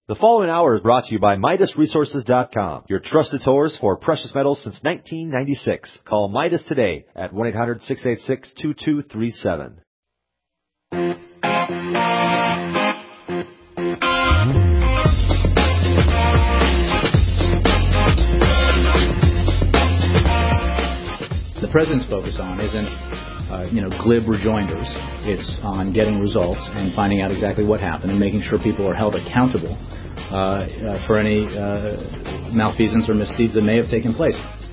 The following hour is brought to you by MidasResources.com, your trusted source for precious metals since 1996. Call Midas today at 1-800-686-2237. The president's focus on isn't, glib rejoinders. It's on getting results and finding out exactly what happened and making sure people are held accountable for any malfeasance or misdeeds that may have taken place.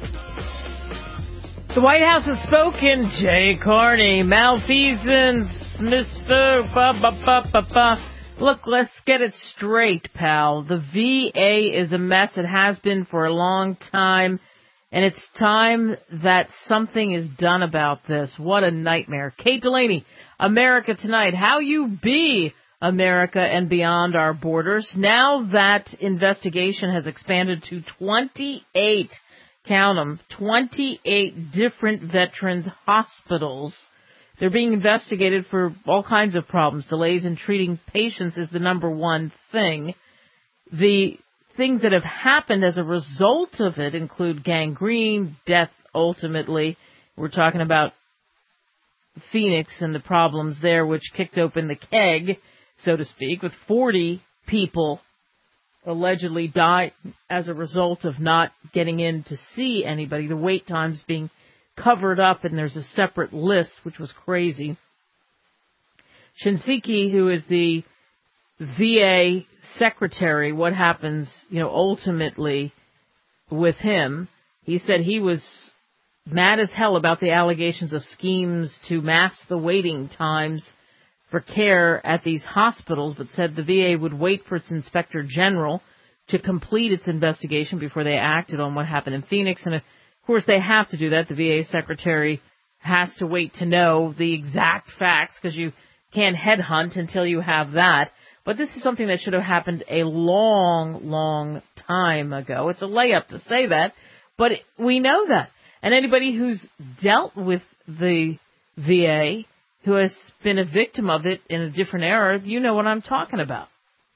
The White House has spoken. Jay Carney, malfeasance, Mr. Look, let's get it straight, pal. The VA is a mess. It has been for a long time. And it's time that something is done about this. What a nightmare. Kate Delaney, America Tonight. How you be, America and beyond our borders. Now that investigation has expanded to 28, count them, 28 different veterans hospitals. They're being investigated for all kinds of problems. Delays in treating patients is the number one thing. The things that have happened as a result of it include gangrene, death ultimately. We're talking about Phoenix and the problems there, which kicked open the keg, so to speak, with 40 people allegedly died as a result of not getting in to see anybody. The wait times being covered up, and there's a separate list, which was crazy. Shinseki, who is the VA secretary, what happens, ultimately with him. He said he was mad as hell about the allegations of schemes to mask the waiting times for care at these hospitals, but said the VA would wait for its inspector general to complete its investigation before they acted on what happened in Phoenix. And of course they have to do that. The VA secretary has to wait to know the exact facts because you can't headhunt until you have that. But this is something that should have happened a long, long time ago. It's a layup to say that, but we know that. And anybody who's dealt with the VA, who has been a victim of it in a different era, you know what I'm talking about.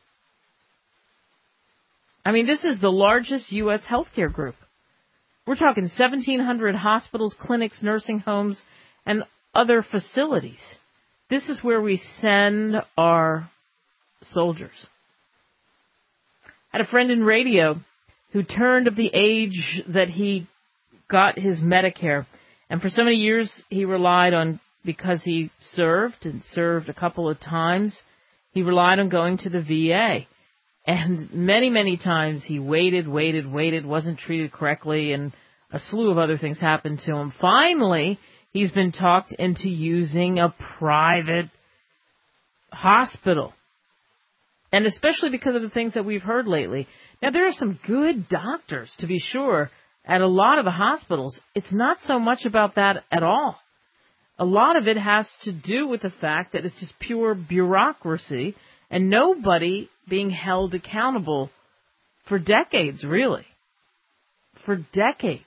I mean, this is the largest U.S. healthcare group. We're talking 1,700 hospitals, clinics, nursing homes, and other facilities. This is where we send our soldiers. I had a friend in radio who turned of the age that he got his Medicare, and for so many years he relied on, because he served a couple of times, he relied on going to the VA. And many, many times he waited, wasn't treated correctly, and a slew of other things happened to him. Finally, he's been talked into using a private hospital. And especially because of the things that we've heard lately. Now, there are some good doctors, to be sure, at a lot of the hospitals. It's not so much about that at all. A lot of it has to do with the fact that it's just pure bureaucracy and nobody being held accountable for decades, really. For decades.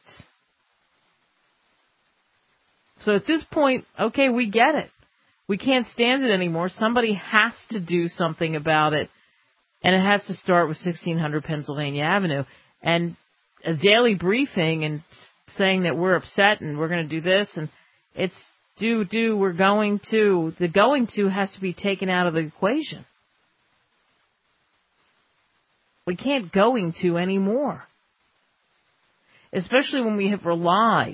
So at this point, okay, we get it. We can't stand it anymore. Somebody has to do something about it. And it has to start with 1600 Pennsylvania Avenue. And a daily briefing and saying that we're upset and we're going to do this. And it's we're going to. The going to has to be taken out of the equation. We can't going to anymore. Especially when we have relied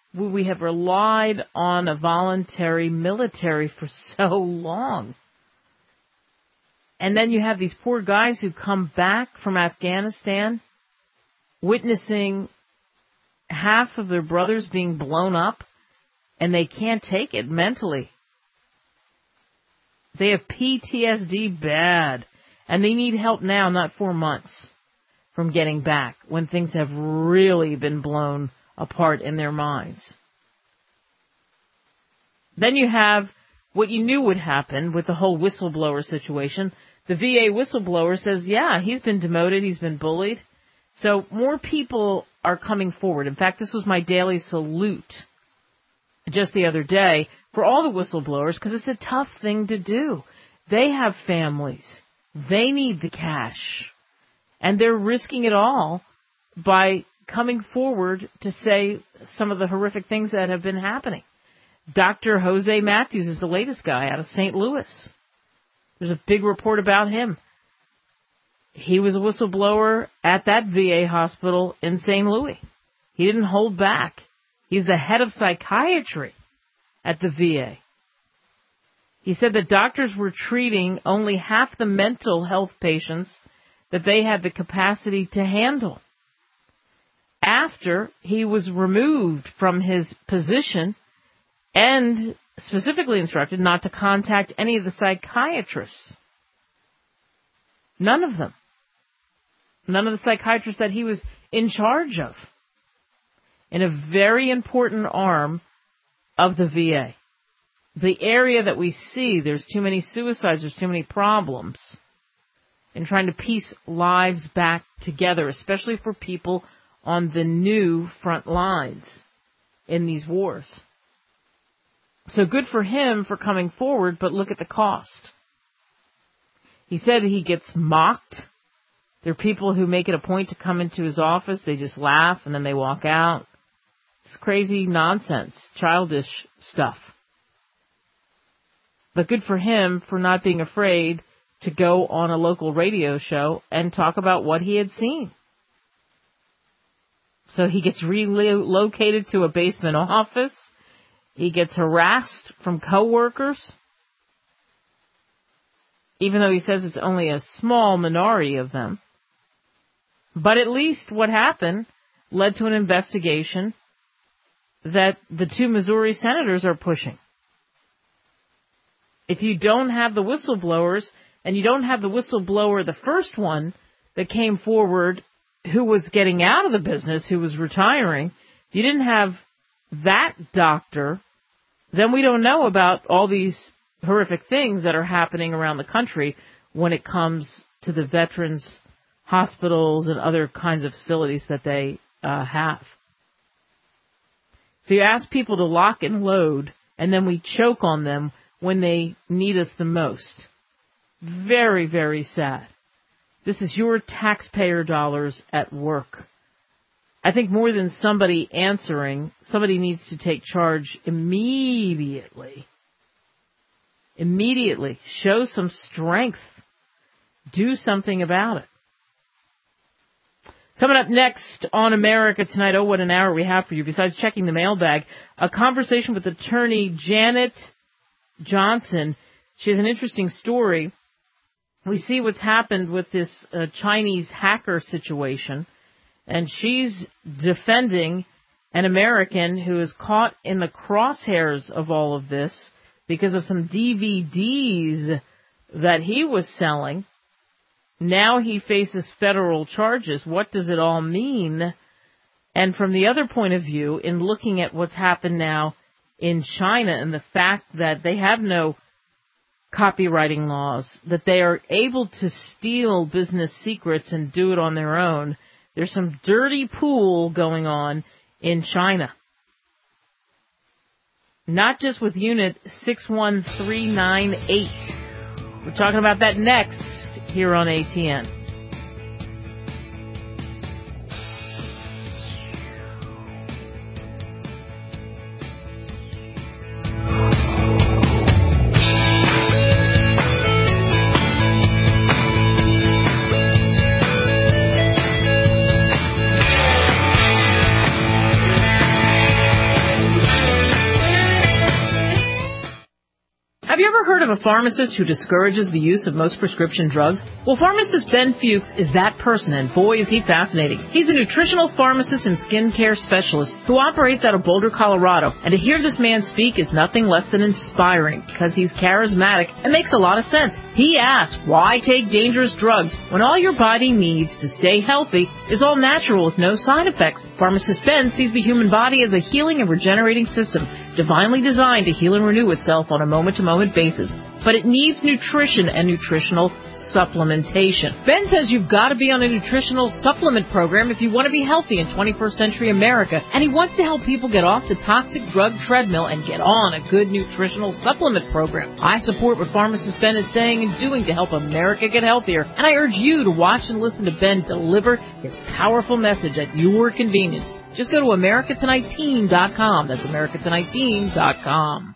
on a voluntary military for so long. And then you have these poor guys who come back from Afghanistan witnessing half of their brothers being blown up, and they can't take it mentally. They have PTSD bad, and they need help now, not 4 months from getting back when things have really been blown apart in their minds. Then you have what you knew would happen with the whole whistleblower situation. The VA whistleblower says, yeah, he's been demoted, he's been bullied. So more people are coming forward. In fact, this was my daily salute just the other day for all the whistleblowers, because it's a tough thing to do. They have families. They need the cash. And they're risking it all by coming forward to say some of the horrific things that have been happening. Dr. Jose Matthews is the latest guy out of St. Louis. There's a big report about him. He was a whistleblower at that VA hospital in St. Louis. He didn't hold back. He's the head of psychiatry at the VA. He said that doctors were treating only half the mental health patients that they had the capacity to handle. After he was removed from his position and specifically instructed not to contact any of the psychiatrists. None of them. None of the psychiatrists that he was in charge of. In a very important arm of the VA. The area that we see, there's too many suicides, there's too many problems in trying to piece lives back together, especially for people on the new front lines in these wars. So good for him for coming forward, but look at the cost. He said he gets mocked. There are people who make it a point to come into his office. They just laugh and then they walk out. It's crazy nonsense, childish stuff. But good for him for not being afraid to go on a local radio show and talk about what he had seen. So he gets relocated to a basement office. He gets harassed from coworkers. Even though he says it's only a small minority of them. But at least what happened led to an investigation that the two Missouri senators are pushing. If you don't have the whistleblowers, and you don't have the whistleblower, the first one that came forward who was getting out of the business, who was retiring, if you didn't have that doctor, then we don't know about all these horrific things that are happening around the country when it comes to the veterans' hospitals and other kinds of facilities that they have. So you ask people to lock and load, and then we choke on them when they need us the most. Very, very sad. This is your taxpayer dollars at work. I think more than somebody answering, somebody needs to take charge immediately. Immediately. Show some strength. Do something about it. Coming up next on America Tonight, oh, what an hour we have for you. Besides checking the mailbag, a conversation with attorney Janet Johnson. She has an interesting story. We see what's happened with this Chinese hacker situation, and she's defending an American who is caught in the crosshairs of all of this because of some DVDs that he was selling. Now he faces federal charges. What does it all mean? And from the other point of view, in looking at what's happened now in China and the fact that they have no copywriting laws, that they are able to steal business secrets and do it on their own, there's some dirty pool going on in China. Not just with Unit 61398. We're talking about that next here on ATN. Have you ever heard of a pharmacist who discourages the use of most prescription drugs? Well, pharmacist Ben Fuchs is that person, and boy, is he fascinating. He's a nutritional pharmacist and skincare specialist who operates out of Boulder, Colorado. And to hear this man speak is nothing less than inspiring, because he's charismatic and makes a lot of sense. He asks, why take dangerous drugs when all your body needs to stay healthy is all natural with no side effects? Pharmacist Ben sees the human body as a healing and regenerating system, divinely designed to heal and renew itself on a moment-to-moment basis. but it needs nutrition and nutritional supplementation. Ben says you've got to be on a nutritional supplement program if you want to be healthy in 21st century America, and he wants to help people get off the toxic drug treadmill and get on a good nutritional supplement program. I support what pharmacist Ben is saying and doing to help America get healthier, and I urge you to watch and listen to Ben deliver his powerful message at your convenience. Just go to AmericaTonightTeam.com. That's AmericaTonightTeam.com.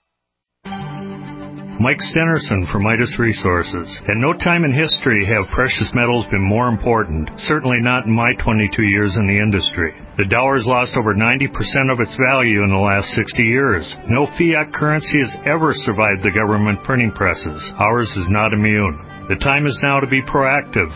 Mike Stenerson from Midas Resources. At no time in history have precious metals been more important, certainly not in my 22 years in the industry. The dollar has lost over 90% of its value in the last 60 years. No fiat currency has ever survived the government printing presses. Ours is not immune. The time is now to be proactive.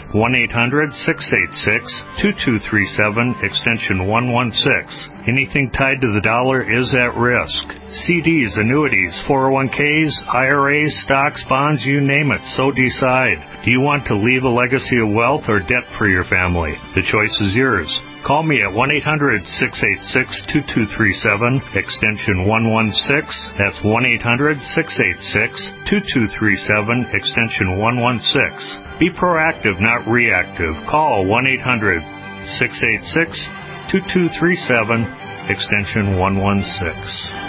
1-800-686-2237, extension 116. Anything tied to the dollar is at risk. CDs, annuities, 401ks, IRAs, stocks, bonds, you name it, so decide. Do you want to leave a legacy of wealth or debt for your family? The choice is yours. Call me at 1-800-686-2237, extension 116. That's 1-800-686-2237, extension 116. Be proactive, not reactive. Call 1-800-686-2237, extension 116.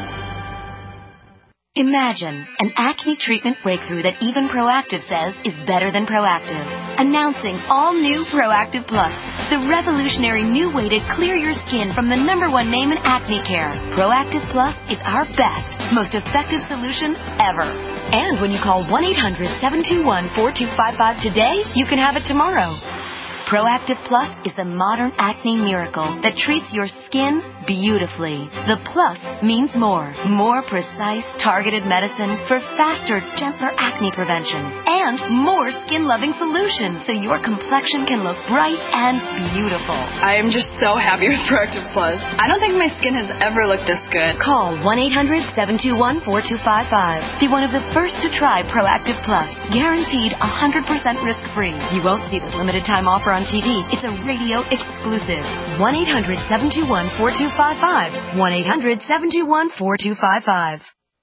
Imagine an acne treatment breakthrough that even Proactiv says is better than Proactiv. Announcing all new Proactiv Plus, the revolutionary new way to clear your skin from the #1 name in acne care. Proactiv Plus is our best, most effective solution ever. And when you call 1-800-721-4255 today, you can have it tomorrow. Proactiv Plus is the modern acne miracle that treats your skin beautifully. The plus means more precise, targeted medicine for faster, gentler acne prevention, and more skin-loving solutions so your complexion can look bright and beautiful. I am just so happy with Proactiv Plus. I don't think my skin has ever looked this good. Call 1-800-721-4255. Be one of the first to try Proactiv Plus. Guaranteed 100% risk-free. You won't see this limited time offer on TV. It's a radio exclusive. 1-800-721-4255. 1-800-721-4255.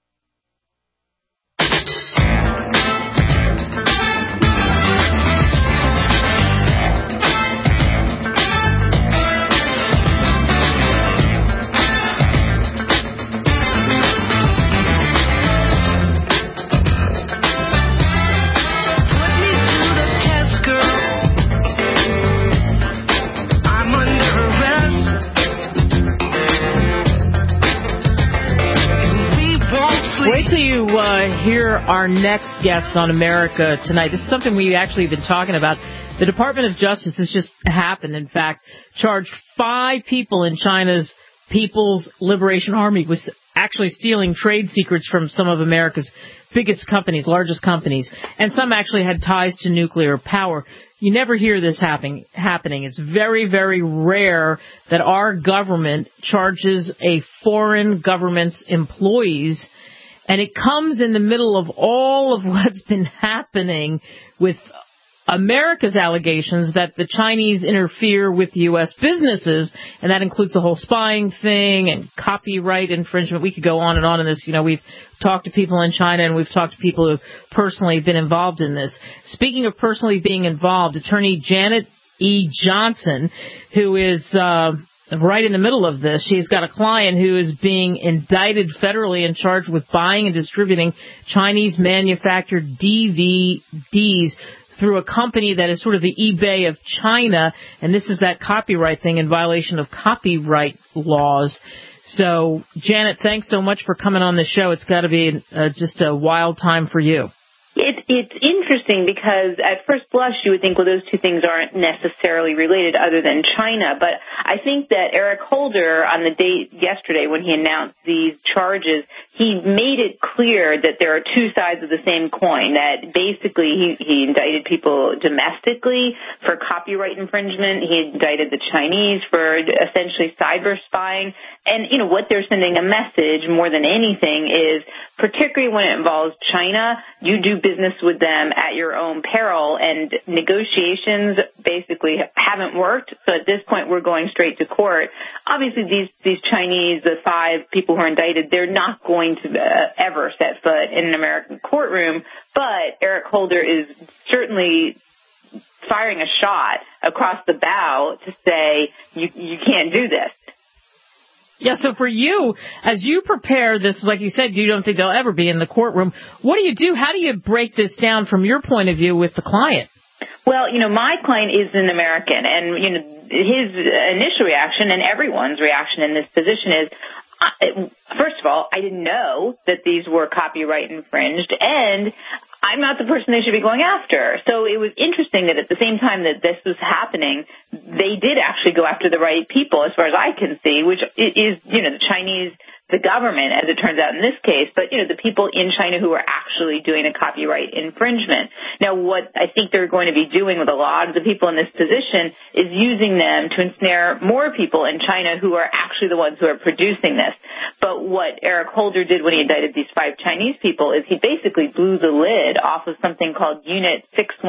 Wait till you hear our next guest on America Tonight. This is something we actually have been talking about. The Department of Justice has just happened, in fact, charged 5 people in China's People's Liberation Army with actually stealing trade secrets from some of America's biggest companies, largest companies, and some actually had ties to nuclear power. You never hear this happening. It's very, very rare that our government charges a foreign government's employees, and it comes in the middle of all of what's been happening with America's allegations that the Chinese interfere with U.S. businesses, and that includes the whole spying thing and copyright infringement. We could go on and on in this. You know, we've talked to people in China, and we've talked to people who've personally been involved in this. Speaking of personally being involved, Attorney Janet E. Johnson, who is right in the middle of this. She's got a client who is being indicted federally and charged with buying and distributing Chinese-manufactured DVDs through a company that is sort of the eBay of China, and this is that copyright thing in violation of copyright laws. So, Janet, thanks so much for coming on the show. It's got to be just a wild time for you. It's interesting because at first blush you would think, well, those two things aren't necessarily related other than China. But I think that Eric Holder, on the date yesterday when he announced these charges, he made it clear that there are two sides of the same coin, that basically he indicted people domestically for copyright infringement. He indicted the Chinese for essentially cyber spying. And, you know, what they're sending a message more than anything is, particularly when it involves China, you do business with them at your own peril, and negotiations basically haven't worked. So at this point, we're going straight to court. Obviously, these Chinese, the 5 people who are indicted, they're not going to ever set foot in an American courtroom. But Eric Holder is certainly firing a shot across the bow to say, you can't do this. Yeah, so for you, as you prepare this, like you said, you don't think they'll ever be in the courtroom. What do you do? How do you break this down from your point of view with the client? Well, my client is an American, and, his initial reaction and everyone's reaction in this position is, first of all, I didn't know that these were copyright infringed, and I'm not the person they should be going after. So it was interesting that at the same time that this was happening, they did actually go after the right people, as far as I can see, which is, the Chinese, the government, as it turns out in this case, but, the people in China who are actually doing a copyright infringement. Now, what I think they're going to be doing with a lot of the people in this position is using them to ensnare more people in China who are actually the ones who are producing this. But what Eric Holder did when he indicted these 5 Chinese people is he basically blew the lid off of something called Unit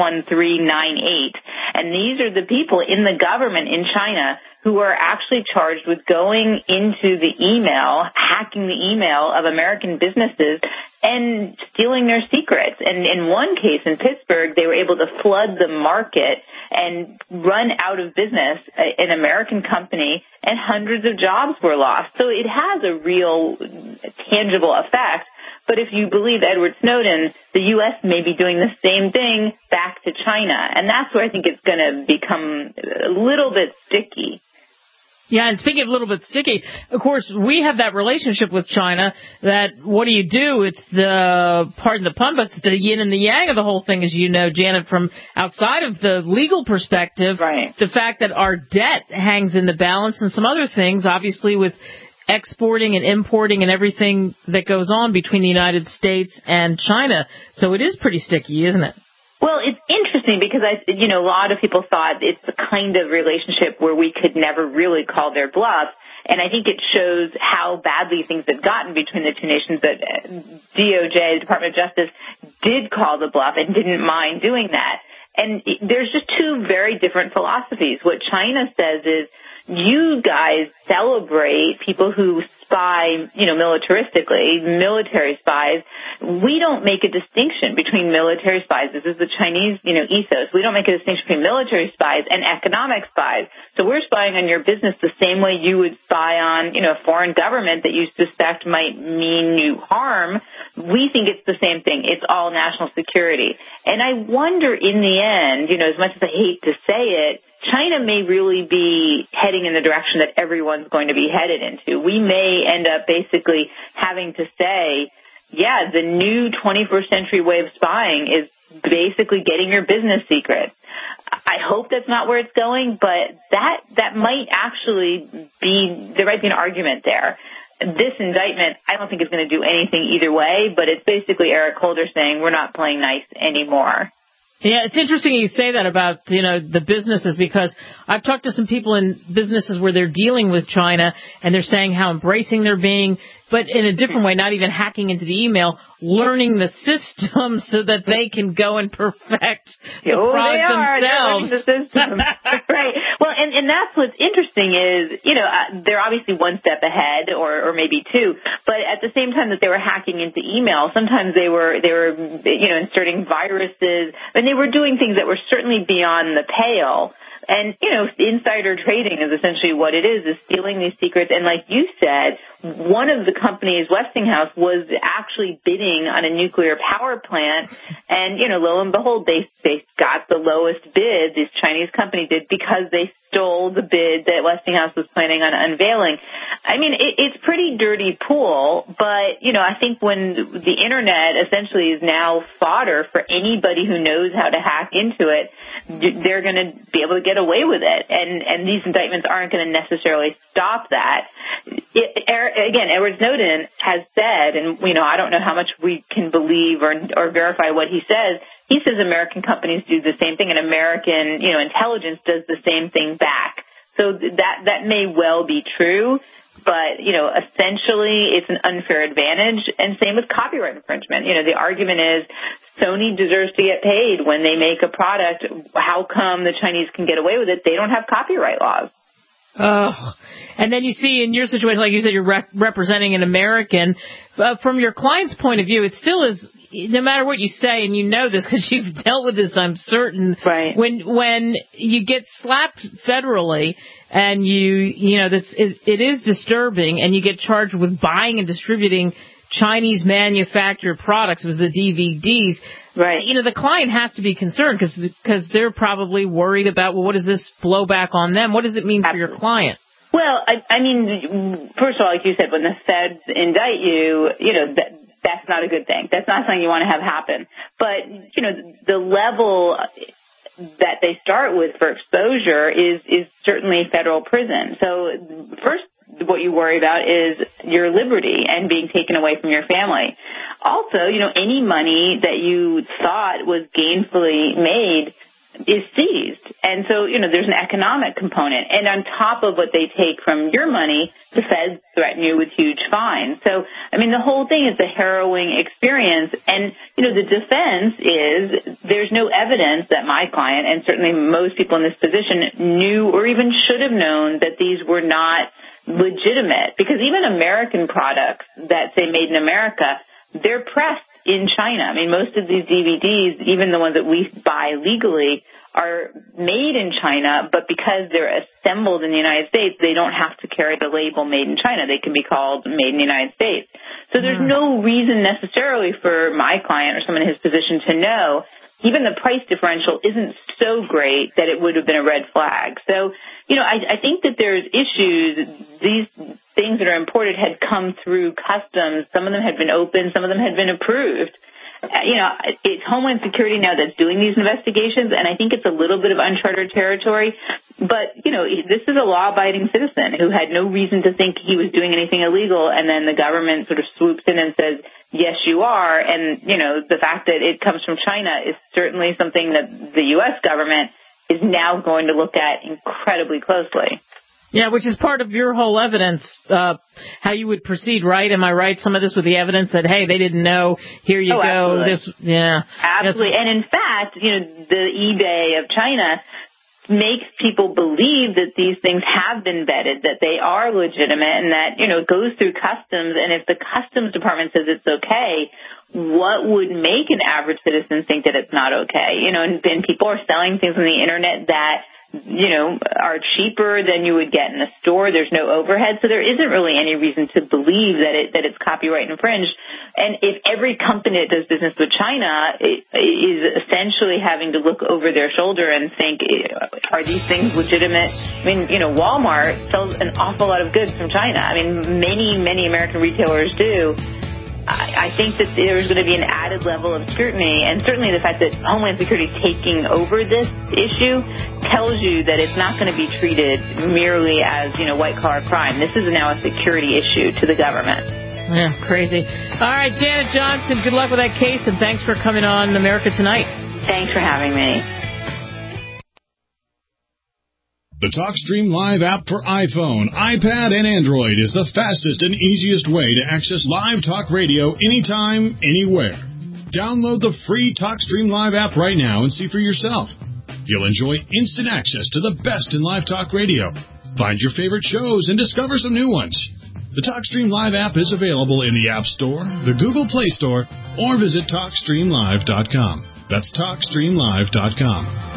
61398. And these are the people in the government in China who are actually charged with going into the email, hacking the email of American businesses and stealing their secrets. And in one case in Pittsburgh, they were able to flood the market and run out of business an American company, and hundreds of jobs were lost. So it has a real tangible effect. But if you believe Edward Snowden, the U.S. may be doing the same thing back to China. And that's where I think it's going to become a little bit sticky. Yeah, and speaking of a little bit sticky, of course, we have that relationship with China that what do you do? It's the, pardon the pun, but it's the yin and the yang of the whole thing, as you know, Janet, from outside of the legal perspective. Right. The fact that our debt hangs in the balance and some other things, obviously, with exporting and importing and everything that goes on between the United States and China. So it is pretty sticky, isn't it? Well, it's interesting because a lot of people thought it's the kind of relationship where we could never really call their bluff. And I think it shows how badly things have gotten between the two nations that DOJ, the Department of Justice, did call the bluff and didn't mind doing that. And there's just 2 very different philosophies. What China says is, you guys celebrate people who spy, militaristically, military spies. We don't make a distinction between military spies. This is the Chinese, ethos. We don't make a distinction between military spies and economic spies. So we're spying on your business the same way you would spy on, a foreign government that you suspect might mean you harm. We think it's the same thing. It's all national security. And I wonder in the end, as much as I hate to say it, China may really be heading in the direction that everyone's going to be headed into. We may end up basically having to say, yeah, the new 21st century way of spying is basically getting your business secrets. I hope that's not where it's going, but that might actually be, there might be an argument there. This indictment, I don't think is going to do anything either way, but it's basically Eric Holder saying we're not playing nice anymore. Yeah, it's interesting you say that about, the businesses, because I've talked to some people in businesses where they're dealing with China and they're saying how embracing they're being, but in a different way, not even hacking into the email, learning the system so that they can go and perfect the product themselves. The system. Right. Well, and that's what's interesting is, they're obviously one step ahead or maybe 2, but at the same time that they were hacking into email, sometimes they were inserting viruses, and they were doing things that were certainly beyond the pale. And, insider trading is essentially what it is stealing these secrets. And like you said, one of the companies, Westinghouse, was actually bidding on a nuclear power plant. And, lo and behold, they got the lowest bid, this Chinese company did, because they stole the bid that Westinghouse was planning on unveiling. I mean, it's pretty dirty pool, but, I think when the Internet essentially is now fodder for anybody who knows how to hack into it, they're going to be able to get away with it. And these indictments aren't going to necessarily stop that. Again, Edward Snowden has said, and, I don't know how much we can believe or verify what he says. He says American companies do the same thing, and American, intelligence does the same thing back. So that may well be true, but, essentially it's an unfair advantage, and same with copyright infringement. The argument is Sony deserves to get paid when they make a product. How come the Chinese can get away with it? They don't have copyright laws. Oh, and then you see in your situation, like you said, you're representing an American. From your client's point of view, it still is, no matter what you say, and you know this because you've dealt with this, I'm certain. Right. When you get slapped federally, and it is disturbing, and you get charged with buying and distributing Chinese manufactured products, it was the DVDs. Right. The client has to be concerned because they're probably worried about, well, what does this blow back on them? What does it mean for your client? Well, I mean, first of all, like you said, when the feds indict you, that's not a good thing. That's not something you want to have happen. But, the level that they start with for exposure is certainly federal prison. So first, what you worry about is your liberty and being taken away from your family. Also, any money that you thought was gainfully made is seized. And so, there's an economic component. And on top of what they take from your money, the feds threaten you with huge fines. So, the whole thing is a harrowing experience. And, the defense is there's no evidence that my client, and certainly most people in this position, knew or even should have known that these were not legitimate. Because even American products that say made in America, they're pressed in China. Most of these DVDs, even the ones that we buy legally, are made in China, but because they're assembled in the United States, they don't have to carry the label made in China. They can be called made in the United States. So there's no reason necessarily for my client or someone in his position to know. Even the price differential isn't so great that it would have been a red flag. So, I think that there's issues. These things that are imported had come through customs. Some of them had been opened. Some of them had been approved. It's Homeland Security now that's doing these investigations, and I think it's a little bit of uncharted territory. But, this is a law-abiding citizen who had no reason to think he was doing anything illegal, and then the government sort of swoops in and says, yes, you are. And, the fact that it comes from China is certainly something that the U.S. government is now going to look at incredibly closely. Yeah, which is part of your whole evidence, how you would proceed, right? Am I right? Some of this with the evidence that, hey, they didn't know, here you go. Absolutely. Absolutely. And in fact, the eBay of China makes people believe that these things have been vetted, that they are legitimate, and that, it goes through customs. And if the customs department says it's okay, what would make an average citizen think that it's not okay? And people are selling things on the internet that are cheaper than you would get in a store. There's no overhead, so there isn't really any reason to believe that it's copyright infringed. And if every company that does business with China is essentially having to look over their shoulder and think, are these things legitimate? Walmart sells an awful lot of goods from China. Many, many American retailers do. I think that there's going to be an added level of scrutiny, and certainly the fact that Homeland Security is taking over this issue tells you that it's not going to be treated merely as, white-collar crime. This is now a security issue to the government. Yeah, crazy. All right, Janet Johnson, good luck with that case, and thanks for coming on America Tonight. Thanks for having me. The TalkStream Live app for iPhone, iPad, and Android is the fastest and easiest way to access live talk radio anytime, anywhere. Download the free TalkStream Live app right now and see for yourself. You'll enjoy instant access to the best in live talk radio. Find your favorite shows and discover some new ones. The TalkStream Live app is available in the App Store, the Google Play Store, or visit TalkStreamLive.com. That's TalkStreamLive.com.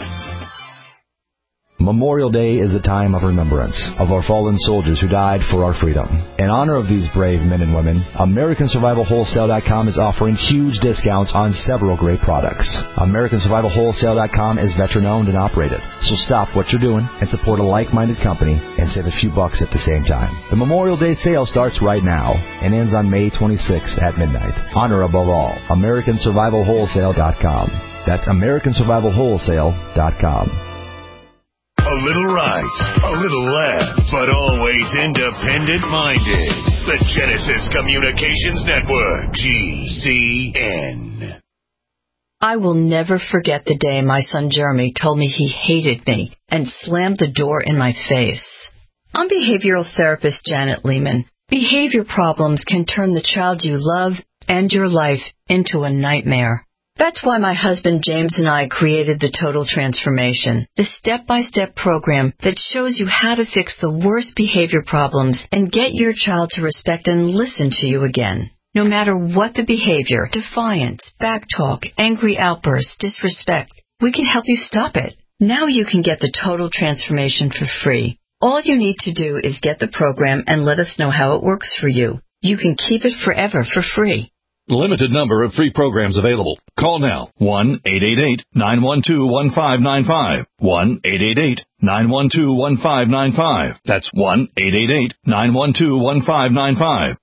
Memorial Day is a time of remembrance of our fallen soldiers who died for our freedom. In honor of these brave men and women, AmericanSurvivalWholesale.com is offering huge discounts on several great products. AmericanSurvivalWholesale.com is veteran-owned and operated, so stop what you're doing and support a like-minded company and save a few bucks at the same time. The Memorial Day sale starts right now and ends on May 26th at midnight. Honor above all. AmericanSurvivalWholesale.com. That's AmericanSurvivalWholesale.com. A little right, a little left, but always independent-minded. The Genesis Communications Network, GCN. I will never forget the day my son Jeremy told me he hated me and slammed the door in my face. I'm behavioral therapist Janet Lehman. Behavior problems can turn the child you love and your life into a nightmare. That's why my husband James and I created the Total Transformation, the step-by-step program that shows you how to fix the worst behavior problems and get your child to respect and listen to you again. No matter what the behavior, defiance, backtalk, angry outbursts, disrespect, we can help you stop it. Now you can get the Total Transformation for free. All you need to do is get the program and let us know how it works for you. You can keep it forever for free. Limited number of free programs available. Call now. 1-888-912-1595. 1-888-912-1595. That's 1-888-912-1595.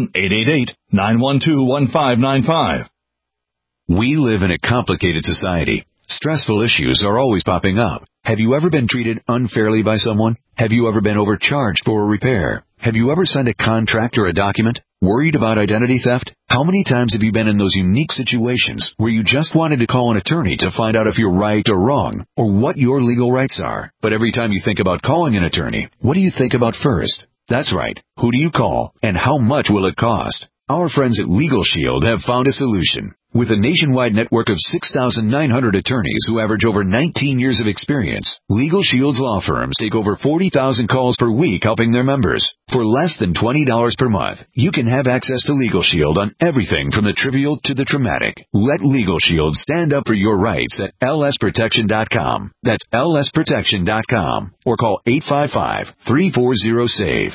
1-888-912-1595. We live in a complicated society. Stressful issues are always popping up. Have you ever been treated unfairly by someone? Have you ever been overcharged for a repair? Have you ever signed a contract or a document? Worried about identity theft? How many times have you been in those unique situations where you just wanted to call an attorney to find out if you're right or wrong, or what your legal rights are? But every time you think about calling an attorney, what do you think about first? That's right. Who do you call, and how much will it cost? Our friends at Legal Shield have found a solution. With a nationwide network of 6,900 attorneys who average over 19 years of experience, Legal Shield's law firms take over 40,000 calls per week helping their members. For less than $20 per month, you can have access to Legal Shield on everything from the trivial to the traumatic. Let Legal Shield stand up for your rights at lsprotection.com. That's lsprotection.com. Or call 855-340-SAVE.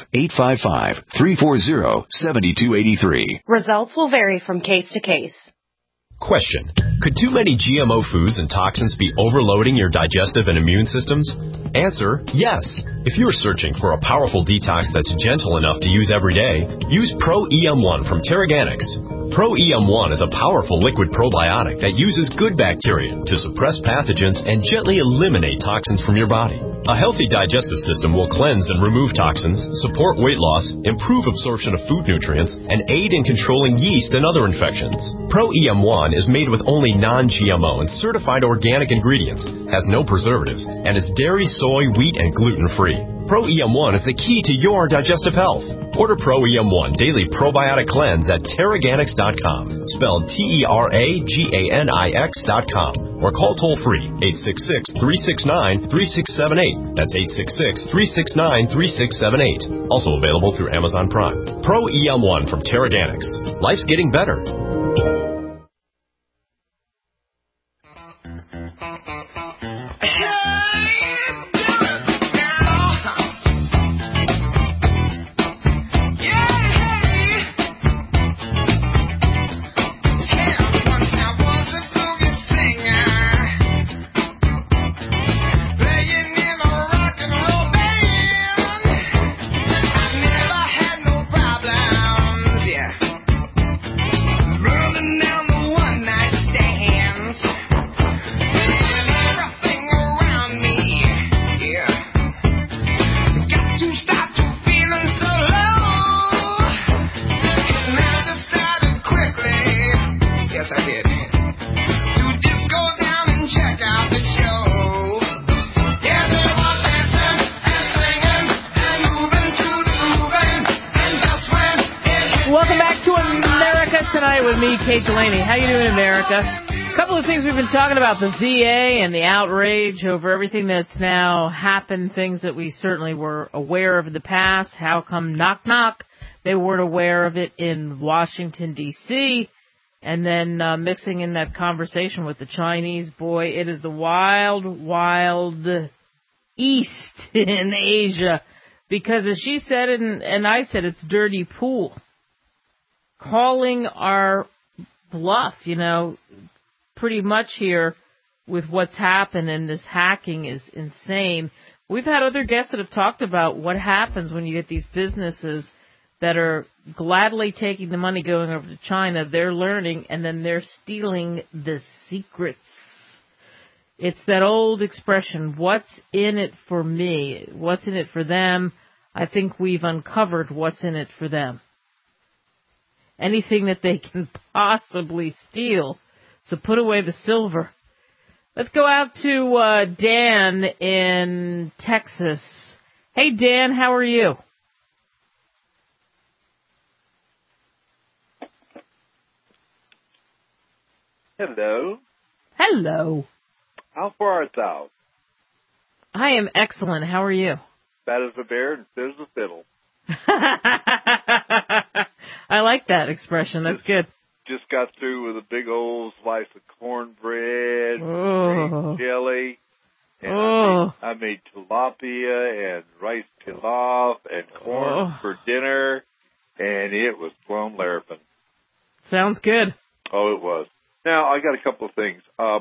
855-340-7283. Results will vary from case to case. Question. Could too many GMO foods and toxins be overloading your digestive and immune systems? Answer, yes. If you're searching for a powerful detox that's gentle enough to use every day, use Pro-EM1 from Terraganics. Pro-EM1 is a powerful liquid probiotic that uses good bacteria to suppress pathogens and gently eliminate toxins from your body. A healthy digestive system will cleanse and remove toxins, support weight loss, improve absorption of food nutrients, and aid in controlling yeast and other infections. Pro-EM1 is made with only non-GMO and certified organic ingredients, has no preservatives, and is dairy, soy, wheat, and gluten-free. Pro-EM1 is the key to your digestive health. Order Pro-EM1 Daily Probiotic Cleanse at Terraganics.com, spelled Terraganix.com, or call toll-free 866-369-3678. That's 866-369-3678. Also available through Amazon Prime. Pro-EM1 from Terraganics. Life's getting better. Kate Delaney. How you doing, America? A couple of things we've been talking about, the VA and the outrage over everything that's now happened, things that we certainly were aware of in the past. How come knock knock, they weren't aware of it in Washington, D.C., and then mixing in that conversation with the Chinese. Boy, it is the wild, wild east in Asia, because as she said and I said, it's dirty pool. Calling our bluff, pretty much here with what's happened, and this hacking is insane. We've had other guests that have talked about what happens when you get these businesses that are gladly taking the money going over to China. They're learning, and then they're stealing the secrets. It's that old expression, what's in it for me? What's in it for them? I think we've uncovered what's in it for them. Anything that they can possibly steal. So put away the silver. Let's go out to Dan in Texas. Hey, Dan, how are you? Hello. Hello. How far art thou? I am excellent. How are you? Fat as a bear and fit as a fiddle. I like that expression. That's good. Just got through with a big old slice of cornbread, grape jelly, and I made tilapia and rice pilaf and corn for dinner, and it was plumb larpin'. Sounds good. Oh, it was. Now, I got a couple of things.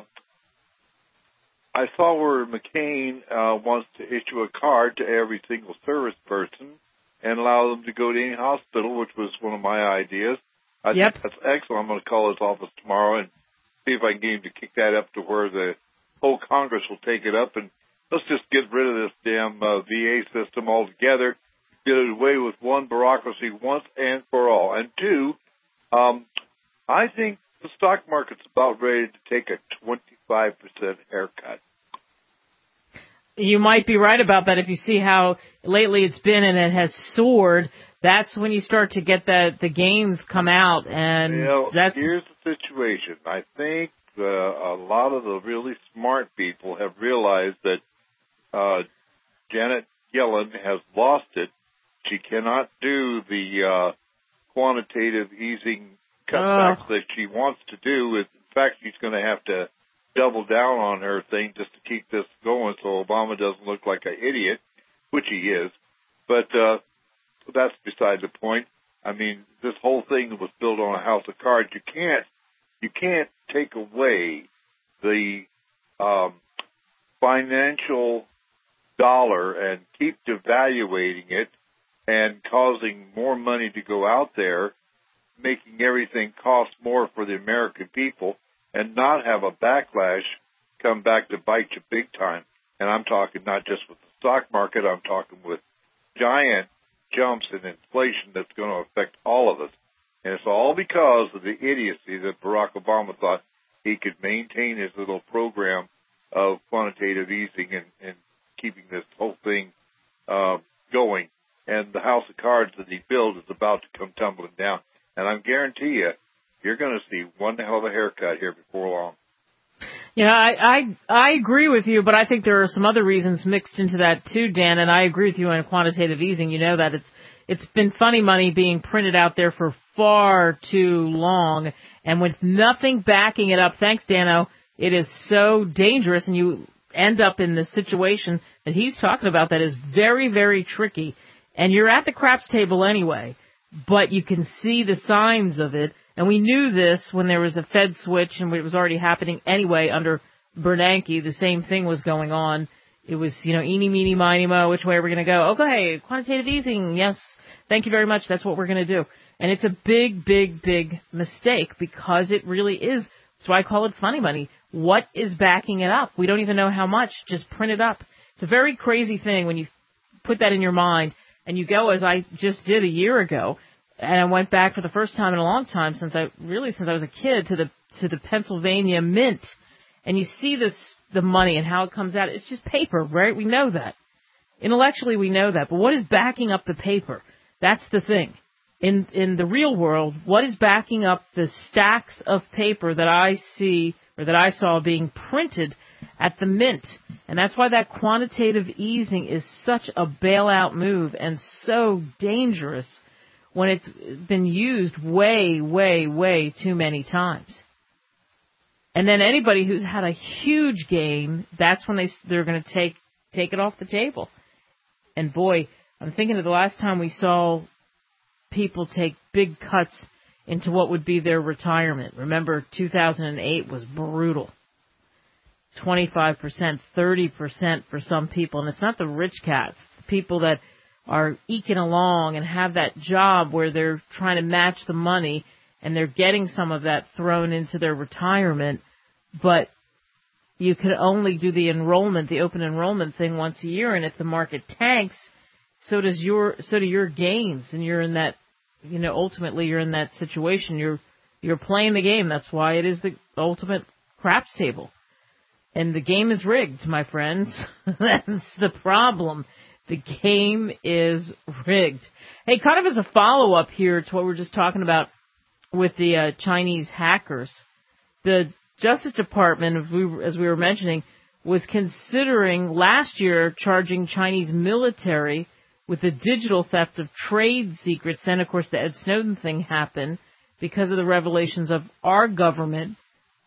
I saw where McCain wants to issue a card to every single service person and allow them to go to any hospital, which was one of my ideas. I think that's excellent. I'm going to call his office tomorrow and see if I can get him to kick that up to where the whole Congress will take it up. And let's just get rid of this damn VA system altogether, get it away with one bureaucracy once and for all. And two, I think the stock market's about ready to take a 25% haircut. You might be right about that. If you see how lately it's been and it has soared, that's when you start to get the gains come out. And here's the situation. I think a lot of the really smart people have realized that Janet Yellen has lost it. She cannot do the quantitative easing cutbacks that she wants to do. In fact, she's going to have to double down on her thing just to keep this going so Obama doesn't look like an idiot, which he is. But that's beside the point. I mean, this whole thing was built on a house of cards. You can't take away the financial dollar and keep devaluating it and causing more money to go out there, making everything cost more for the American people, and not have a backlash come back to bite you big time. And I'm talking not just with the stock market, I'm talking with giant jumps in inflation that's going to affect all of us. And it's all because of the idiocy that Barack Obama thought he could maintain his little program of quantitative easing and keeping this whole thing going. And the house of cards that he built is about to come tumbling down. And I guarantee you, you're going to see one hell of a haircut here before long. Yeah, I agree with you, but I think there are some other reasons mixed into that too, Dan, and I agree with you on quantitative easing. You know that it's been funny money being printed out there for far too long, and with nothing backing it up, thanks, Dano, it is so dangerous, and you end up in the situation that he's talking about that is very, very tricky, and you're at the craps table anyway, but you can see the signs of it. And we knew this when there was a Fed switch, and it was already happening anyway under Bernanke. The same thing was going on. It was, eeny, meeny, miny, mo, which way are we going to go? Okay, quantitative easing, yes, thank you very much, that's what we're going to do. And it's a big, big, big mistake because it really is. That's why I call it funny money. What is backing it up? We don't even know how much. Just print it up. It's a very crazy thing when you put that in your mind and you go, as I just did a year ago, and I went back for the first time in a long time since I was a kid to the Pennsylvania Mint, and you see the money and how it comes out. It's just paper, right? We know that. Intellectually, we know that. But what is backing up the paper? That's the thing. In the real world, what is backing up the stacks of paper that I see or that I saw being printed at the Mint? And that's why that quantitative easing is such a bailout move and so dangerous when it's been used way, way, way too many times. And then anybody who's had a huge gain, that's when they're going to take it off the table. And boy, I'm thinking of the last time we saw people take big cuts into what would be their retirement. Remember, 2008 was brutal. 25%, 30% for some people. And it's not the rich cats, it's the people that are eking along and have that job where they're trying to match the money and they're getting some of that thrown into their retirement, but you could only do the open enrollment thing once a year, and if the market tanks, so do your gains, and you're in that, ultimately you're in that situation. You're playing the game. That's why it is the ultimate craps table. And the game is rigged, my friends. That's the problem. The game is rigged. Hey, kind of as a follow-up here to what we were just talking about with the Chinese hackers, the Justice Department, as we were mentioning, was considering last year charging Chinese military with the digital theft of trade secrets. Then, of course, the Ed Snowden thing happened because of the revelations of our government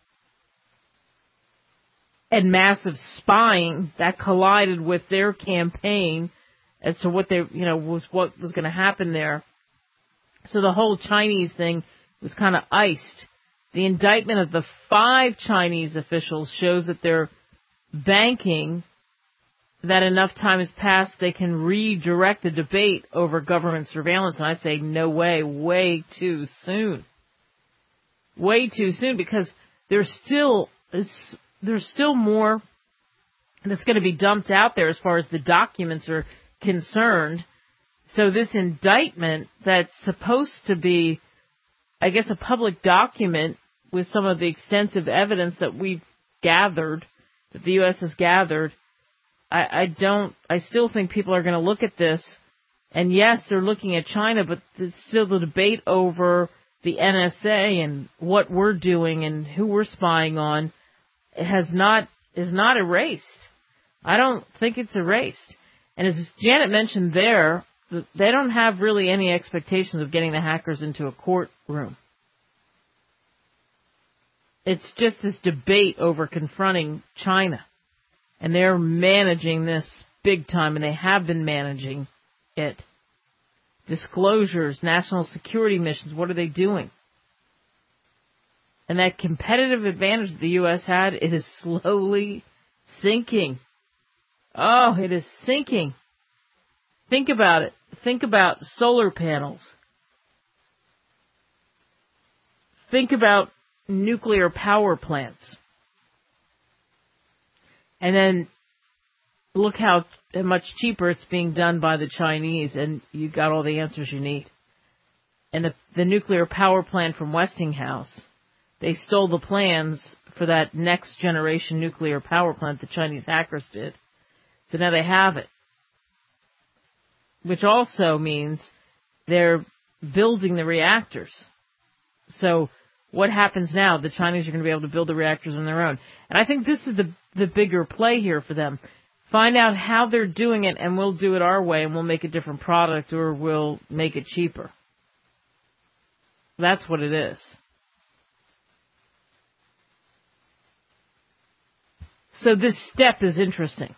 and massive spying that collided with their campaign as to what what was going to happen there. So the whole Chinese thing was kind of iced. The indictment of the 5 Chinese officials shows that they're banking that enough time has passed they can redirect the debate over government surveillance. And I say, no way, way too soon. Way too soon, because there's still more that's going to be dumped out there as far as the documents are concerned. So this indictment that's supposed to be, I guess, a public document with some of the extensive evidence that we've gathered, that the U.S. has gathered, I still think people are going to look at this, and yes, they're looking at China, but it's still the debate over the NSA and what we're doing and who we're spying on is not erased. I don't think it's erased. And as Janet mentioned there, they don't have really any expectations of getting the hackers into a courtroom. It's just this debate over confronting China. And they're managing this big time, and they have been managing it. Disclosures, national security missions, what are they doing? And that competitive advantage that the U.S. had, it is slowly sinking. Oh, it is sinking. Think about it. Think about solar panels. Think about nuclear power plants. And then look how much cheaper it's being done by the Chinese, and you got all the answers you need. And the nuclear power plant from Westinghouse, they stole the plans for that next generation nuclear power plant the Chinese hackers did. So now they have it. Which also means they're building the reactors. So what happens now? The Chinese are going to be able to build the reactors on their own. And I think this is the bigger play here for them. Find out how they're doing it, and we'll do it our way, and we'll make a different product, or we'll make it cheaper. That's what it is. So this step is interesting.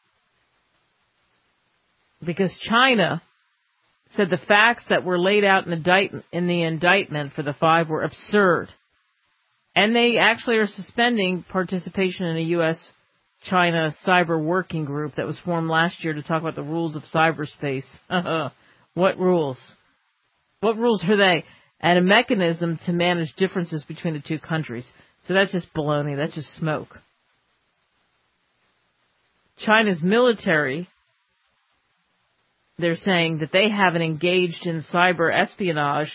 Because China said the facts that were laid out in the indictment for the 5 were absurd. And they actually are suspending participation in a U.S.-China cyber working group that was formed last year to talk about the rules of cyberspace. What rules? What rules are they? And a mechanism to manage differences between the two countries. So that's just baloney. That's just smoke. China's military, they're saying that they haven't engaged in cyber espionage,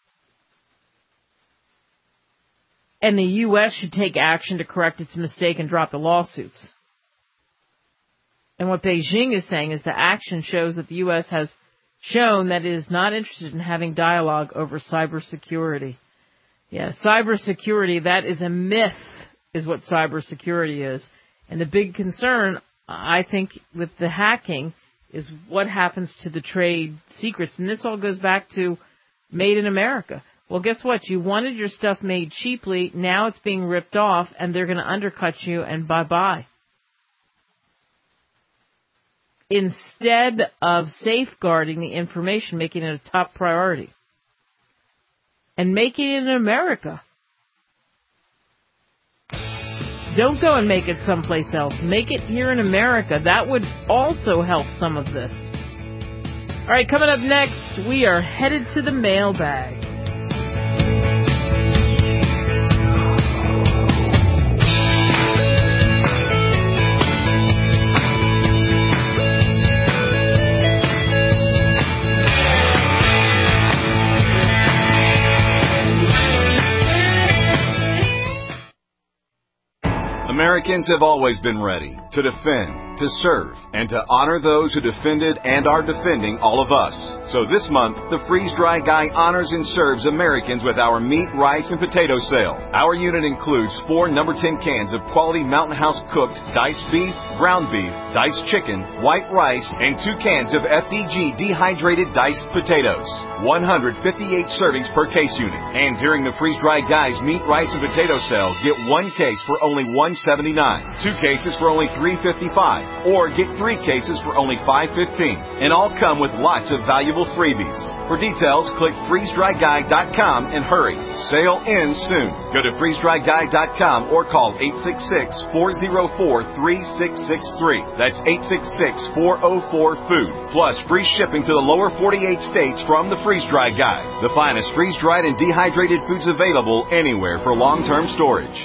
and the U.S. should take action to correct its mistake and drop the lawsuits. And what Beijing is saying is the action shows that the U.S. has shown that it is not interested in having dialogue over cybersecurity. Yeah, cybersecurity, that is a myth, is what cybersecurity is. And the big concern, I think, with the hacking is what happens to the trade secrets. And this all goes back to Made in America. Well, guess what? You wanted your stuff made cheaply. Now it's being ripped off, and they're going to undercut you, and bye-bye. Instead of safeguarding the information, making it a top priority. And making it in America. Don't go and make it someplace else. Make it here in America. That would also help some of this. All right, coming up next, we are headed to the mailbag. Americans have always been ready to defend, to serve and to honor those who defended and are defending all of us. So this month, the Freeze-Dry Guy honors and serves Americans with our meat, rice, and potato sale. Our unit includes 4 number 10 cans of quality Mountain House cooked diced beef, ground beef, diced chicken, white rice, and 2 cans of FDG dehydrated diced potatoes. 158 servings per case unit. And during the Freeze-Dry Guy's meat, rice, and potato sale, get 1 case for only $1.79, 2 cases for only $3.55, or get 3 cases for only $5.15. And all come with lots of valuable freebies. For details, click freezedryguy.com and hurry. Sale ends soon. Go to freezedryguy.com or call 866-404-3663. That's 866-404-FOOD. Plus free shipping to the lower 48 states from the Freeze-Dry Guy. The finest freeze-dried and dehydrated foods available anywhere for long-term storage.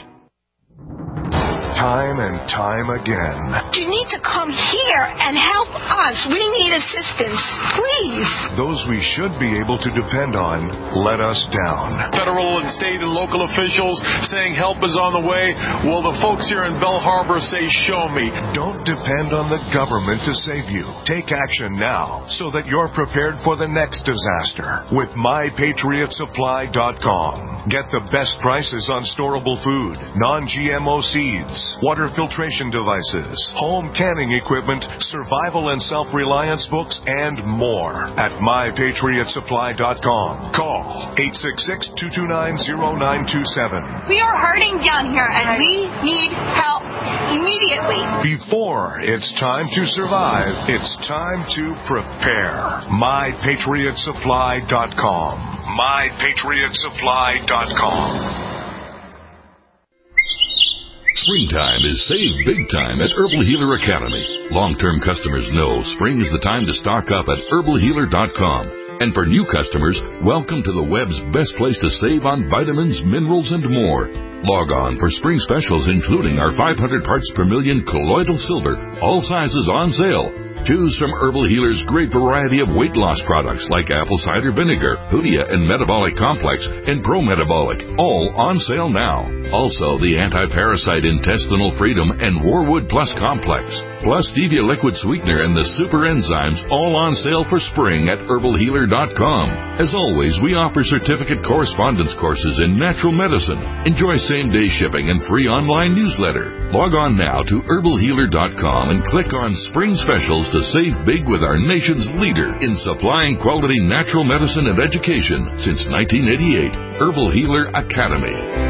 Time and time again. You need to come here and help us. We need assistance, please. Those we should be able to depend on let us down. Federal and state and local officials saying help is on the way. Well, the folks here in Bell Harbor say, show me. Don't depend on the government to save you. Take action now so that you're prepared for the next disaster with MyPatriotSupply.com. Get the best prices on storable food, non-GMO seeds, water filtration devices, home canning equipment, survival and self-reliance books, and more at MyPatriotSupply.com. Call 866-229-0927. We are hurting down here, and we need help immediately. Before it's time to survive, it's time to prepare. MyPatriotSupply.com. MyPatriotSupply.com. Springtime is save big time at Herbal Healer Academy. Long-term customers know spring is the time to stock up at herbalhealer.com. And for new customers, welcome to the web's best place to save on vitamins, minerals, and more. Log on for spring specials including our 500 parts per million colloidal silver, all sizes on sale. Choose from Herbal Healer's great variety of weight loss products like apple cider vinegar, Hoodia and Metabolic Complex, and Pro Metabolic, all on sale now. Also, the Anti-Parasite Intestinal Freedom and Warwood Plus Complex, plus Stevia Liquid Sweetener and the Super Enzymes, all on sale for spring at herbalhealer.com. As always, we offer certificate correspondence courses in natural medicine. Enjoy same-day shipping and free online newsletter. Log on now to herbalhealer.com and click on Spring Specials to save big with our nation's leader in supplying quality natural medicine and education since 1988, Herbal Healer Academy.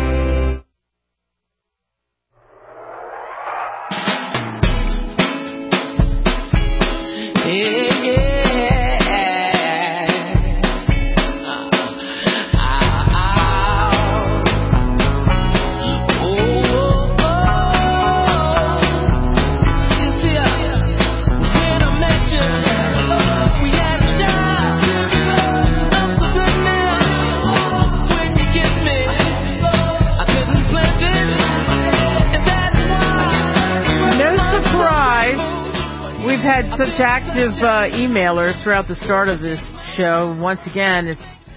Had such active emailers throughout the start of this show. Once again,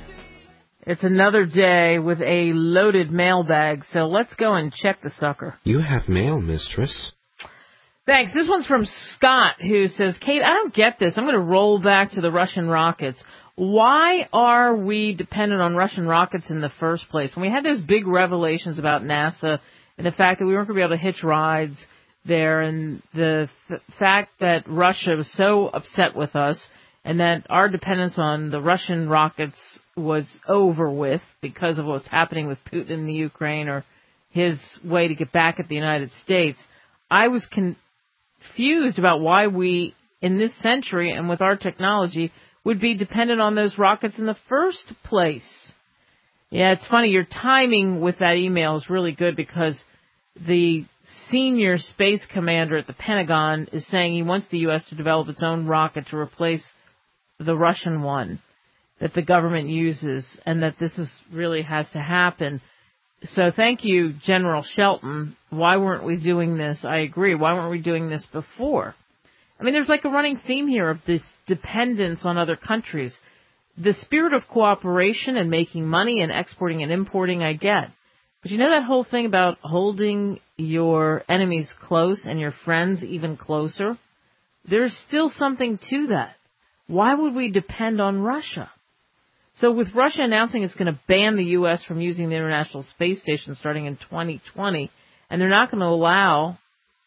it's another day with a loaded mailbag, so let's go and check the sucker. You have mail, mistress. Thanks. This one's from Scott, who says, Kate, I don't get this. I'm going to roll back to the Russian rockets. Why are we dependent on Russian rockets in the first place? When we had those big revelations about NASA and the fact that we weren't going to be able to hitch rides there, and the fact that Russia was so upset with us and that our dependence on the Russian rockets was over with because of what's happening with Putin in the Ukraine or his way to get back at the United States, I was confused about why we, in this century and with our technology, would be dependent on those rockets in the first place. Yeah, it's funny. Your timing with that email is really good because the senior space commander at the Pentagon is saying he wants the U.S. to develop its own rocket to replace the Russian one that the government uses, and that this really has to happen. So thank you, General Shelton. Why weren't we doing this? I agree. Why weren't we doing this before? I mean, there's like a running theme here of this dependence on other countries. The spirit of cooperation and making money and exporting and importing I get. But you know that whole thing about holding your enemies close and your friends even closer? There's still something to that. Why would we depend on Russia? So with Russia announcing it's going to ban the U.S. from using the International Space Station starting in 2020, and they're not going to allow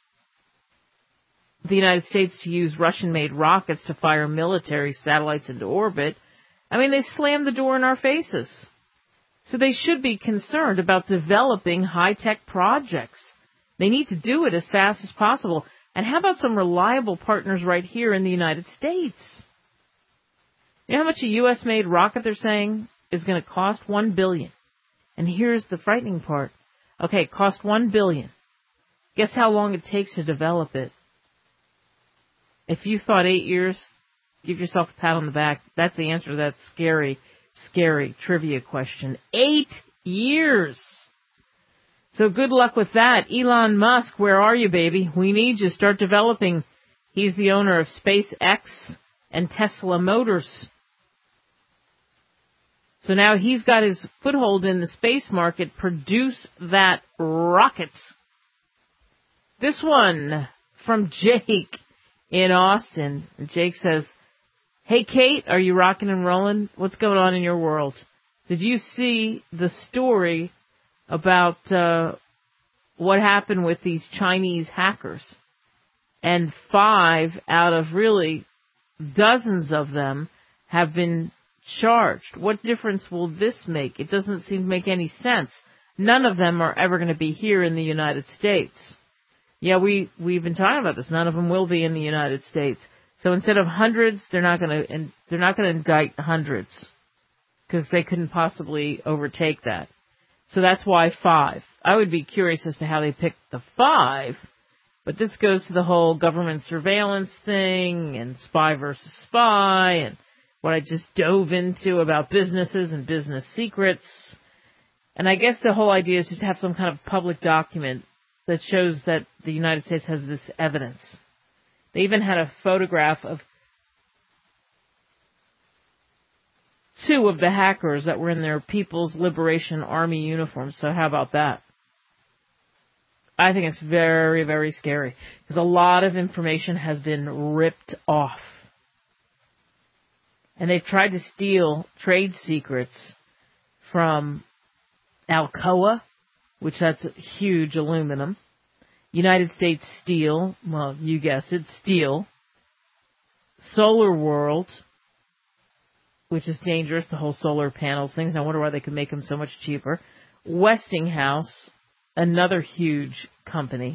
the United States to use Russian-made rockets to fire military satellites into orbit, I mean, they slammed the door in our faces. So they should be concerned about developing high-tech projects. They need to do it as fast as possible. And how about some reliable partners right here in the United States? You know how much a U.S.-made rocket they're saying is going to cost? $1 billion. And here's the frightening part. Okay, cost $1 billion. Guess how long it takes to develop it? If you thought 8 years, give yourself a pat on the back. That's the answer to that scary trivia question. 8 years. So good luck with that. Elon Musk, where are you, baby? We need you. Start developing. He's the owner of SpaceX and Tesla Motors. So now he's got his foothold in the space market. Produce that rocket. This one from Jake in Austin. Jake says, "Hey, Kate, are you rocking and rolling? What's going on in your world? Did you see the story about what happened with these Chinese hackers? And 5 out of really dozens of them have been charged. What difference will this make? It doesn't seem to make any sense. None of them are ever going to be here in the United States." Yeah, we've been talking about this. None of them will be in the United States. So instead of hundreds, they're not going to indict hundreds because they couldn't possibly overtake that. So that's why 5. I would be curious as to how they picked the 5, but this goes to the whole government surveillance thing and spy versus spy and what I just dove into about businesses and business secrets. And I guess the whole idea is just to have some kind of public document that shows that the United States has this evidence. They even had a photograph of 2 of the hackers that were in their People's Liberation Army uniforms. So how about that? I think it's very, very scary because a lot of information has been ripped off. And they've tried to steal trade secrets from Alcoa, which that's huge aluminum. United States Steel, well, you guessed it, steel. Solar World, which is dangerous, the whole solar panels things. No wonder why they could make them so much cheaper. Westinghouse, another huge company.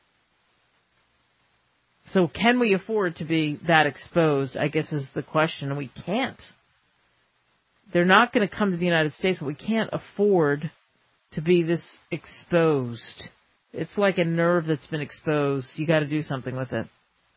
So can we afford to be that exposed, I guess is the question. And we can't. They're not going to come to the United States, but we can't afford to be this exposed. It's like a nerve that's been exposed. You got to do something with it.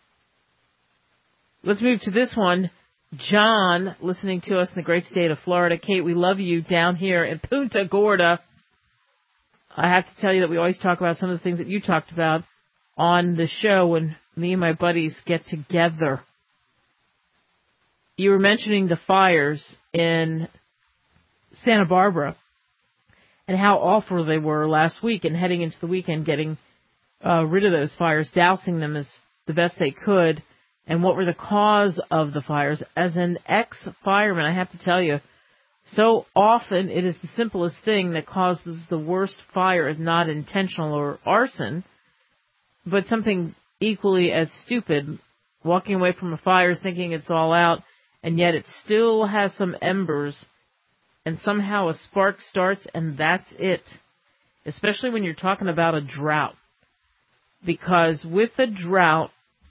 Let's move to this one. John, listening to us in the great state of Florida. Kate, we love you down here in Punta Gorda. I have to tell you that we always talk about some of the things that you talked about on the show when me and my buddies get together. You were mentioning the fires in Santa Barbara and how awful they were last week, and heading into the weekend getting rid of those fires, dousing them as the best they could, and what were the cause of the fires. As an ex-fireman, I have to tell you, so often it is the simplest thing that causes the worst fire, if not intentional or arson, but something equally as stupid, walking away from a fire thinking it's all out, and yet it still has some embers, and somehow a spark starts, and that's it. Especially when you're talking about a drought. Because with a drought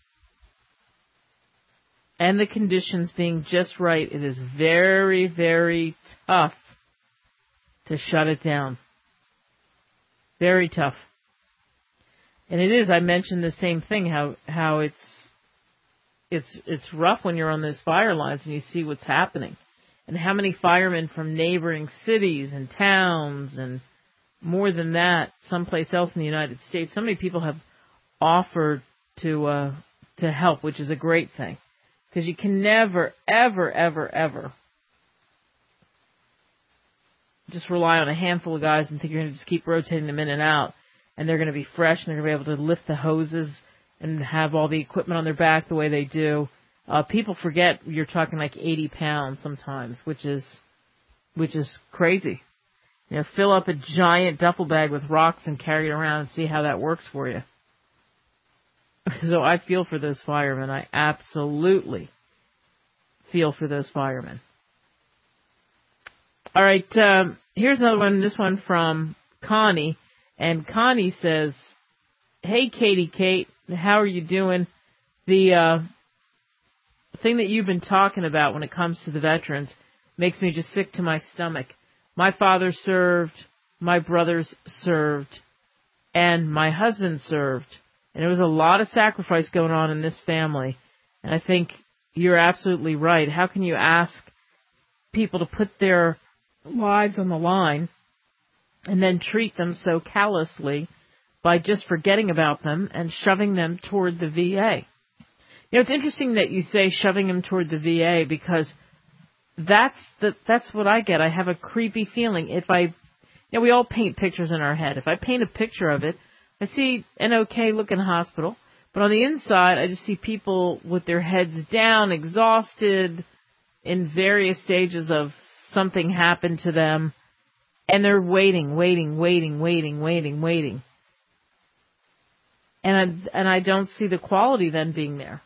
and the conditions being just right, it is very, very tough to shut it down. Very tough. And it is, I mentioned the same thing, how it's rough when you're on those fire lines and you see what's happening. And how many firemen from neighboring cities and towns and more than that, someplace else in the United States, so many people have offered to help, which is a great thing. Because you can never, ever, ever, ever just rely on a handful of guys and think you're going to just keep rotating them in and out, and they're going to be fresh and they're going to be able to lift the hoses and have all the equipment on their back the way they do. People forget you're talking like 80 pounds sometimes, which is crazy. You know, fill up a giant duffel bag with rocks and carry it around and see how that works for you. So I feel for those firemen. I absolutely feel for those firemen. All right, here's another one. This one from Connie. And Connie says, "Hey, Katie Kate, how are you doing? The thing that you've been talking about when it comes to the veterans makes me just sick to my stomach. My father served, my brothers served, and my husband served. And there was a lot of sacrifice going on in this family. And I think you're absolutely right. How can you ask people to put their lives on the line and then treat them so callously by just forgetting about them and shoving them toward the VA?" You know, it's interesting that you say shoving them toward the VA, because that's what I get. I have a creepy feeling. We all paint pictures in our head. If I paint a picture of it, I see an okay-looking hospital, but on the inside, I just see people with their heads down, exhausted, in various stages of something happened to them, and they're waiting. And I don't see the quality then being there.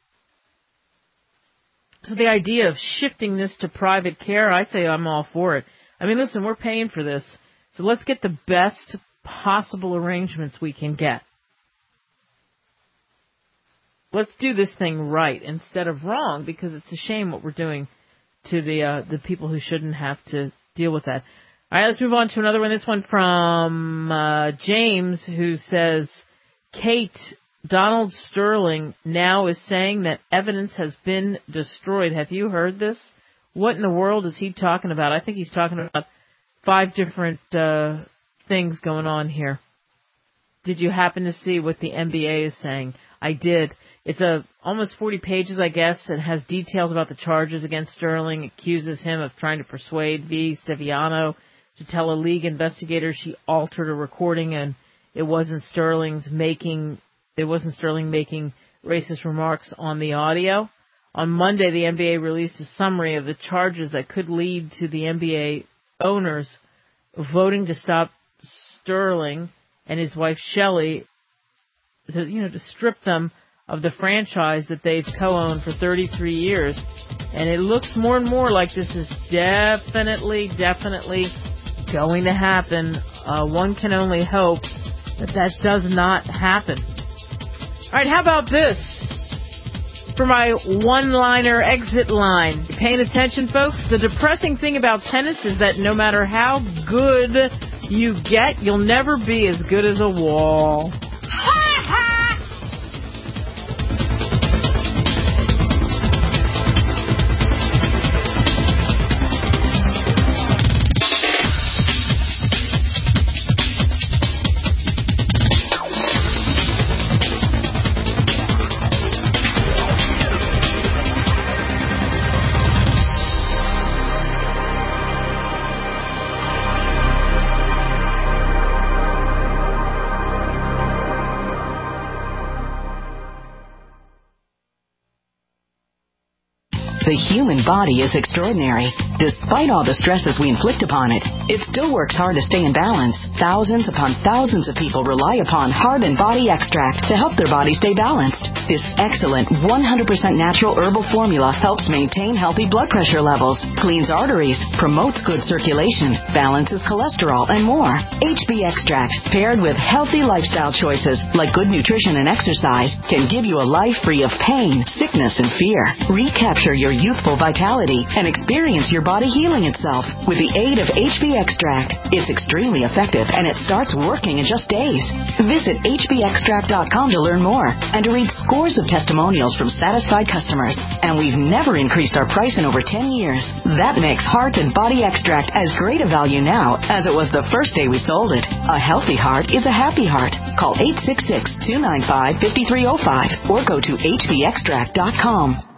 So the idea of shifting this to private care, I say I'm all for it. I mean, listen, we're paying for this, so let's get the best possible arrangements we can get. Let's do this thing right instead of wrong, because it's a shame what we're doing to the people who shouldn't have to deal with that. All right, let's move on to another one. This one from James, who says, "Kate, Donald Sterling now is saying that evidence has been destroyed. Have you heard this? What in the world is he talking about?" I think he's talking about 5 different things going on here. Did you happen to see what the NBA is saying? I did. It's almost 40 pages, I guess. It has details about the charges against Sterling. It accuses him of trying to persuade V. Steviano to tell a league investigator she altered a recording and it wasn't Sterling making racist remarks on the audio. On Monday, the NBA released a summary of the charges that could lead to the NBA owners voting to stop Sterling and his wife Shelley, to strip them of the franchise that they've co-owned for 33 years. And it looks more and more like this is definitely going to happen. One can only hope that does not happen. All right, how about this? For my one-liner exit line. Paying attention, folks? The depressing thing about tennis is that no matter how good you get, you'll never be as good as a wall. The human body is extraordinary. Despite all the stresses we inflict upon it, it still works hard to stay in balance. Thousands upon thousands of people rely upon Heart and Body Extract to help their body stay balanced. This excellent 100% natural herbal formula helps maintain healthy blood pressure levels, cleans arteries, promotes good circulation, balances cholesterol, and more. HB Extract, paired with healthy lifestyle choices like good nutrition and exercise, can give you a life free of pain, sickness, and fear. Recapture your youthful vitality and experience your body healing itself with the aid of HB Extract. It's extremely effective and it starts working in just days. Visit hbextract.com to learn more and to read scores of testimonials from satisfied customers. And we've never increased our price in over 10 years. That makes Heart and Body Extract as great a value now as it was the first day we sold it. A healthy heart is a happy heart. Call 866-295-5305 or go to hbextract.com.